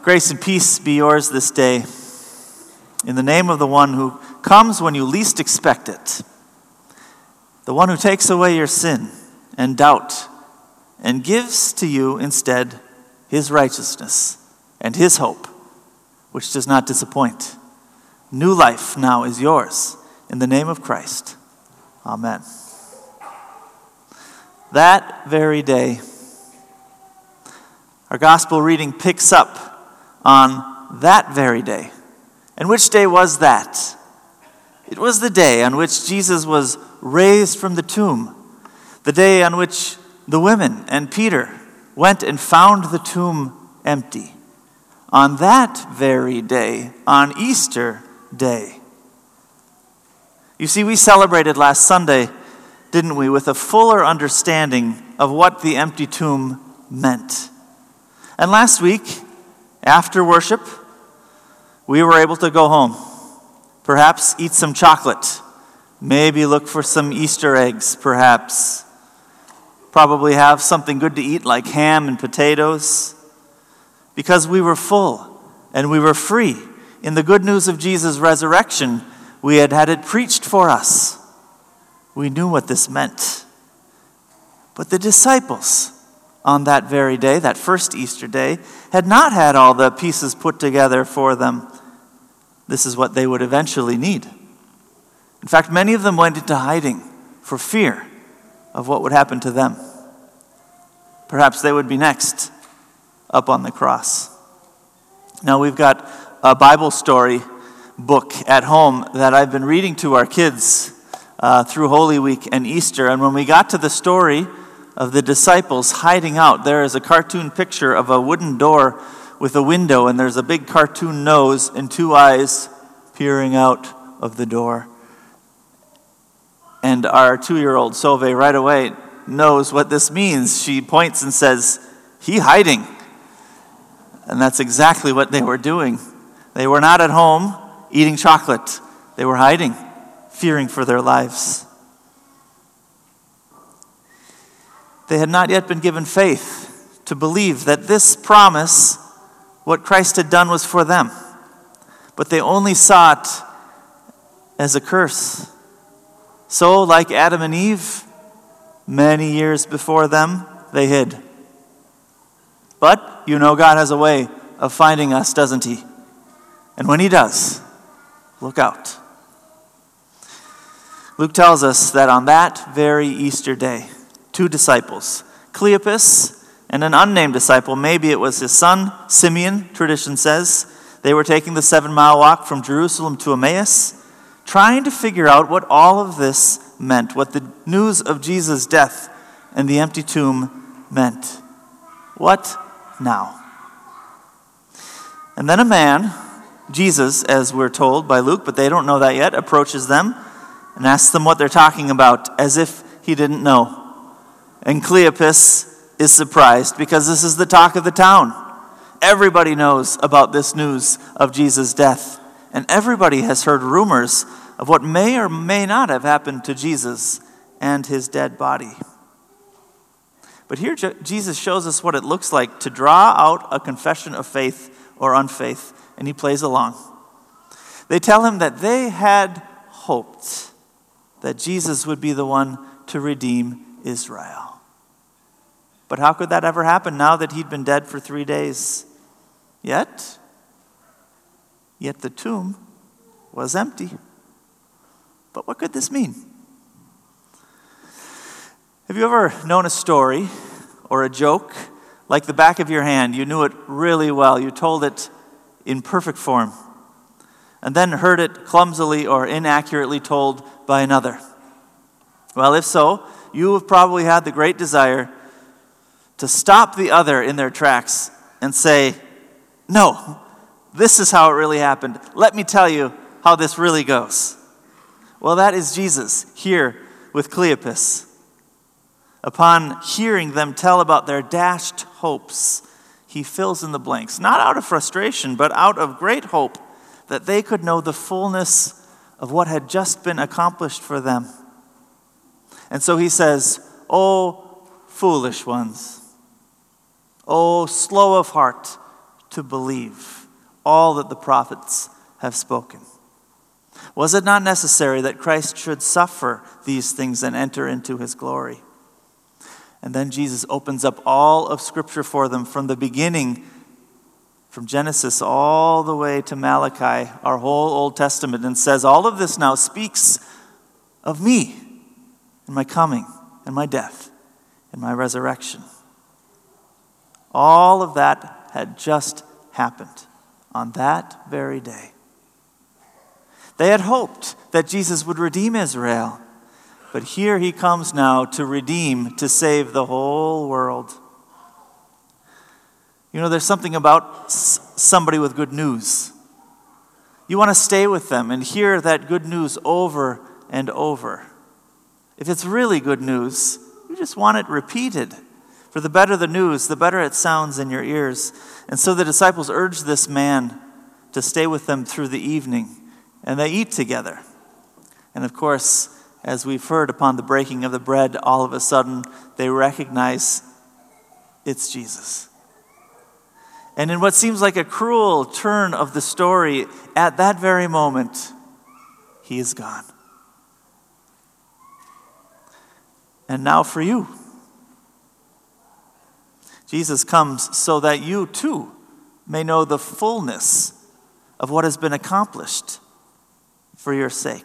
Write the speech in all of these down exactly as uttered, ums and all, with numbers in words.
Grace and peace be yours this day, in the name of the one who comes when you least expect it, the one who takes away your sin and doubt and gives to you instead his righteousness and his hope, which does not disappoint. New life now is yours, in the name of Christ. Amen. That very day, our gospel reading picks up on that very day. And which day was that? It was the day on which Jesus was raised from the tomb, the day on which the women and Peter went and found the tomb empty. On that very day, on Easter Day. You see, we celebrated last Sunday, didn't we, with a fuller understanding of what the empty tomb meant. And last week, after worship, we were able to go home, perhaps eat some chocolate, maybe look for some Easter eggs, perhaps, probably have something good to eat like ham and potatoes, because we were full and we were free. In the good news of Jesus' resurrection, we had had it preached for us. We knew what this meant. But the disciples, on that very day, that first Easter day, had not had all the pieces put together for them. This is what they would eventually need. In fact, many of them went into hiding for fear of what would happen to them. Perhaps they would be next up on the cross. Now, we've got a Bible story book at home that I've been reading to our kids uh, through Holy Week and Easter. And when we got to the story of the disciples hiding out, there is a cartoon picture of a wooden door with a window, and there's a big cartoon nose and two eyes peering out of the door. And our two-year-old Sove right away knows what this means. She points and says, "He hiding." And that's exactly what they were doing. They were not at home eating chocolate. They were hiding, fearing for their lives. They had not yet been given faith to believe that this promise, what Christ had done, was for them. But they only saw it as a curse. So, like Adam and Eve, many years before them, they hid. But you know God has a way of finding us, doesn't he? And when he does, look out. Luke tells us that on that very Easter day, two disciples, Cleopas and an unnamed disciple, maybe it was his son, Simeon, tradition says, they were taking the seven-mile walk from Jerusalem to Emmaus, trying to figure out what all of this meant, what the news of Jesus' death and the empty tomb meant. What now? And then a man, Jesus, as we're told by Luke, but they don't know that yet, approaches them and asks them what they're talking about, as if he didn't know. And Cleopas is surprised because this is the talk of the town. Everybody knows about this news of Jesus' death. And everybody has heard rumors of what may or may not have happened to Jesus and his dead body. But here Jesus shows us what it looks like to draw out a confession of faith or unfaith, and he plays along. They tell him that they had hoped that Jesus would be the one to redeem Israel. But how could that ever happen now that he'd been dead for three days? Yet, yet the tomb was empty. But what could this mean? Have you ever known a story or a joke like the back of your hand? You knew it really well. You told it in perfect form, and then heard it clumsily or inaccurately told by another. Well, if so, you have probably had the great desire to stop the other in their tracks and say, "No, this is how it really happened. Let me tell you how this really goes." Well, that is Jesus here with Cleopas. Upon hearing them tell about their dashed hopes, he fills in the blanks, not out of frustration, but out of great hope that they could know the fullness of what had just been accomplished for them. And so he says, "Oh, foolish ones, oh, slow of heart to believe all that the prophets have spoken? Was it not necessary that Christ should suffer these things and enter into his glory? And then Jesus opens up all of Scripture for them from the beginning, from Genesis all the way to Malachi, our whole Old Testament, and says, all of this now speaks of me and my coming and my death and my resurrection. All of that had just happened on that very day. They had hoped that Jesus would redeem Israel, but here he comes now to redeem, to save the whole world. You know, there's something about s- somebody with good news. You want to stay with them and hear that good news over and over. If it's really good news, you just want it repeated. For the better the news, the better it sounds in your ears. And so the disciples urged this man to stay with them through the evening, and they eat together. And of course, as we've heard, upon the breaking of the bread, all of a sudden they recognize it's Jesus. And in what seems like a cruel turn of the story, at that very moment, he is gone. And now for you, Jesus comes so that you too may know the fullness of what has been accomplished for your sake.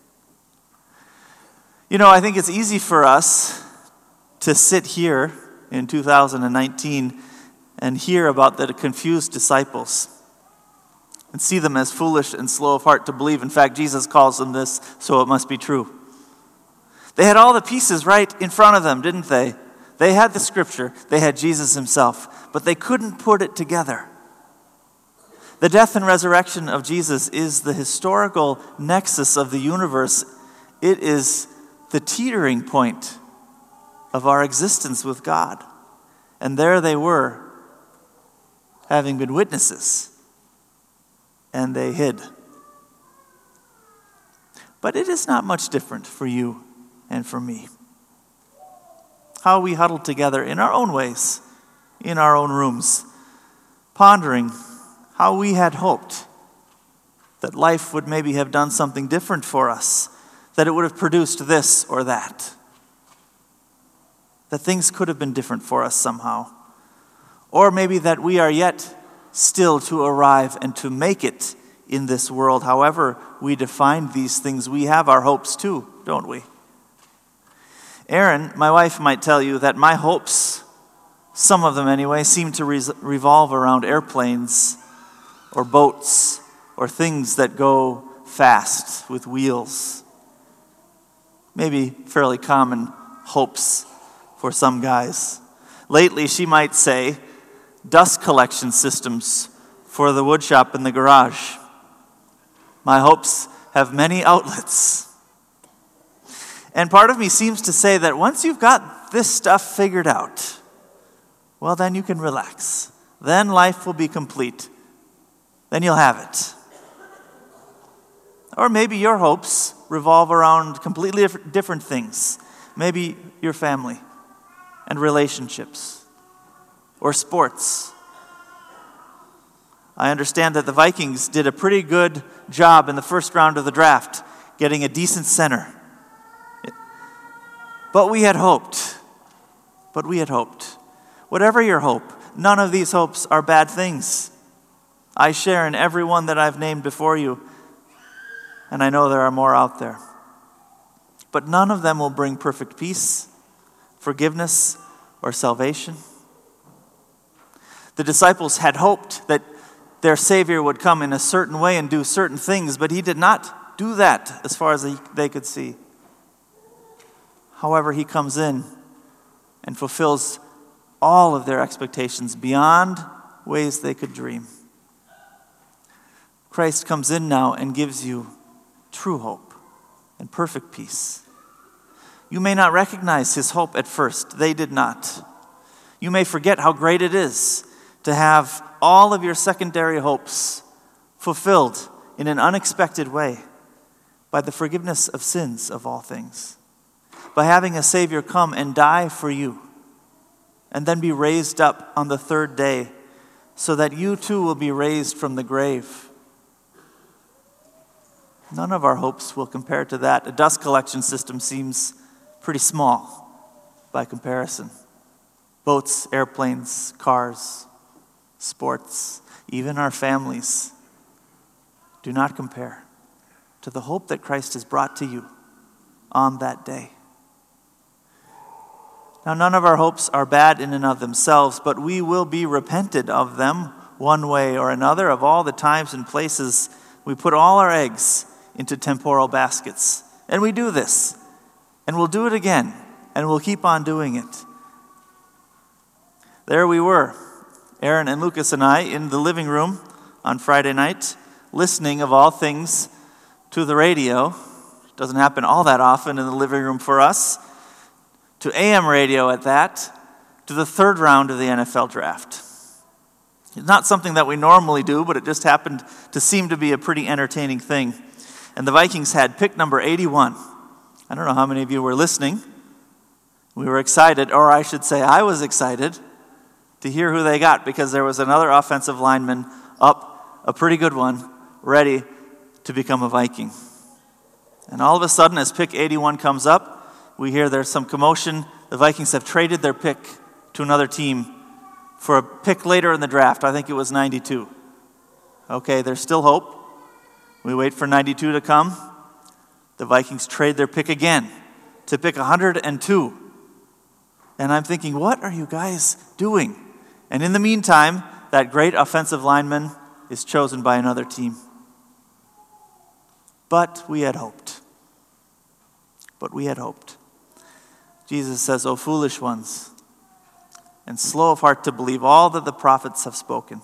You know, I think it's easy for us to sit here in two thousand nineteen and hear about the confused disciples and see them as foolish and slow of heart to believe. In fact, Jesus calls them this, so it must be true. They had all the pieces right in front of them, didn't they? They had the Scripture, they had Jesus himself, but they couldn't put it together. The death and resurrection of Jesus is the historical nexus of the universe. It is the teetering point of our existence with God. And there they were, having been witnesses, and they hid. But it is not much different for you and for me. How we huddled together in our own ways, in our own rooms, pondering how we had hoped that life would maybe have done something different for us, that it would have produced this or that, that things could have been different for us somehow. Or maybe that we are yet still to arrive and to make it in this world. However we define these things, we have our hopes too, don't we? Erin, my wife, might tell you that my hopes, some of them anyway, seem to re- revolve around airplanes or boats or things that go fast with wheels. Maybe fairly common hopes for some guys. Lately, she might say, dust collection systems for the woodshop in the garage. My hopes have many outlets. And part of me seems to say that once you've got this stuff figured out, well, then you can relax. Then life will be complete. Then you'll have it. Or maybe your hopes revolve around completely different things. Maybe your family and relationships or sports. I understand that the Vikings did a pretty good job in the first round of the draft, getting a decent center. But we had hoped. But we had hoped. Whatever your hope, none of these hopes are bad things. I share in every one that I've named before you, and I know there are more out there. But none of them will bring perfect peace, forgiveness, or salvation. The disciples had hoped that their Savior would come in a certain way and do certain things, but he did not do that as far as they could see. However, he comes in and fulfills all of their expectations beyond ways they could dream. Christ comes in now and gives you true hope and perfect peace. You may not recognize his hope at first. They did not. You may forget how great it is to have all of your secondary hopes fulfilled in an unexpected way by the forgiveness of sins of all things, by having a Savior come and die for you and then be raised up on the third day so that you too will be raised from the grave. None of our hopes will compare to that. A dust collection system seems pretty small by comparison. Boats, airplanes, cars, sports, even our families do not compare to the hope that Christ has brought to you on that day. Now, none of our hopes are bad in and of themselves, but we will be repented of them one way or another, of all the times and places we put all our eggs into temporal baskets. And we do this, and we'll do it again, and we'll keep on doing it. There we were, Aaron and Lucas and I, in the living room on Friday night, listening, of all things, to the radio. It doesn't happen all that often in the living room for us. To A M radio at that, to the third round of the N F L draft. It's not something that we normally do, but it just happened to seem to be a pretty entertaining thing. And the Vikings had pick number eighty-one. I don't know how many of you were listening. We were excited, or I should say I was excited, to hear who they got, because there was another offensive lineman up, a pretty good one, ready to become a Viking. And all of a sudden, as pick eighty-one comes up, we hear there's some commotion. The Vikings have traded their pick to another team for a pick later in the draft. I think it was ninety-two. Okay, there's still hope. We wait for ninety-two to come. The Vikings trade their pick again to pick one hundred two. And I'm thinking, what are you guys doing? And in the meantime, that great offensive lineman is chosen by another team. But we had hoped. But we had hoped. Jesus says, "O foolish ones, and slow of heart to believe all that the prophets have spoken."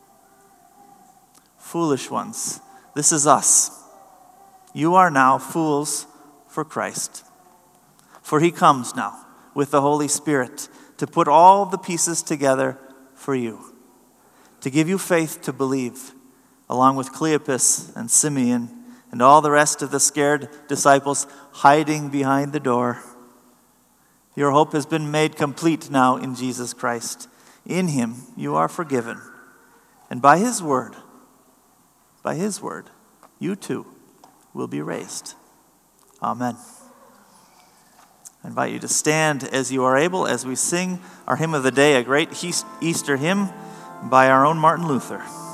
Foolish ones. This is us. You are now fools for Christ. For he comes now with the Holy Spirit to put all the pieces together for you, to give you faith to believe, along with Cleopas and Simeon and all the rest of the scared disciples hiding behind the door. Your hope has been made complete now in Jesus Christ. In him you are forgiven. And by his word, by his word, you too will be raised. Amen. I invite you to stand as you are able as we sing our hymn of the day, a great Easter hymn by our own Martin Luther.